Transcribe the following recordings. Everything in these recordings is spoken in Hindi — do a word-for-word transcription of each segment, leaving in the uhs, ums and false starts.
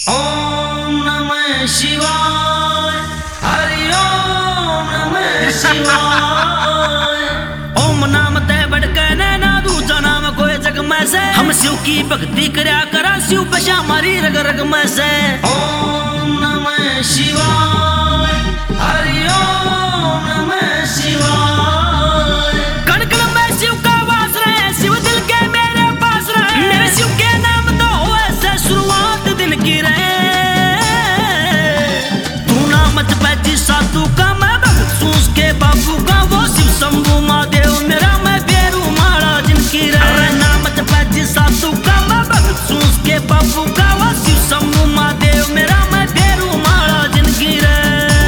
ओम नमः शिवाय। हरि ओम नमः शिवाय। ओम नाम ते बढ़के नैना दूजा नाम कोई जग में से। हम शिव की भक्ति करया करा शिव बशा मारी रग रग में से। ओम नमः शिवाय। हरि ओम नमः शिवाय। कण कण में शिव का वास रहे, शिव दिल के मेरे पास रहे। मेरे शिव के नाम तो ऐसे शुरुआत दिन की रहे। तू नाम जपै साधु का मैं भगत सूस के बाबू का वो शिव शंभु महादेव मेरा मैं बेरू माला जिनकी रहे। नाम जपै साधु का मैं भगत सूस के बाबू का वो शिव शंभु महादेव मेरा मैं बेरू माला जिनकी रहे।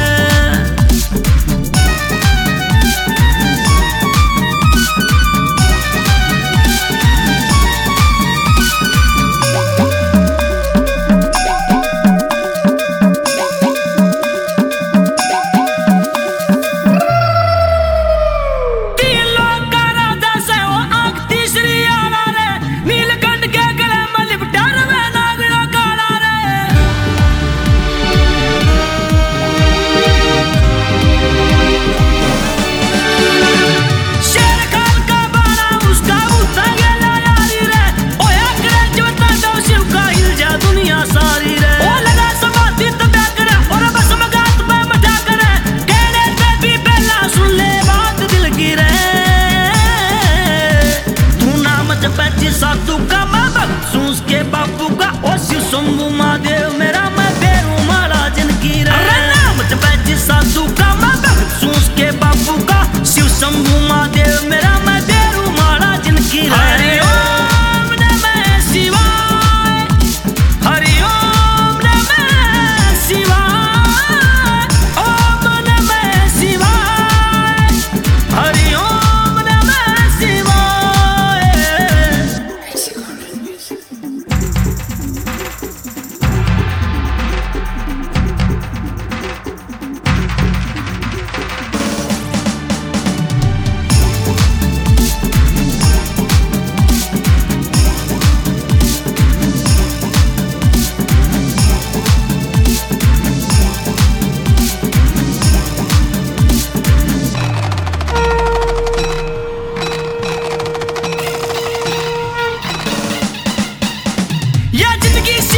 साधु का मैं भक्त सूस के बापू का ओ शिव शंभु महादेव मेरा मैं बेरू माला जिनकी रहे। नाम जपै साधु का मैं भक्त सूस के बापू का शिव शंभु महादेव मेरा मैं बेरू माला जिनकी रहे। ओम नमः शिवाय। हरि ओम नमः शिवाय। ओम नमः शिवाय। हरि ओम नमः शिवाय। या जिंदगी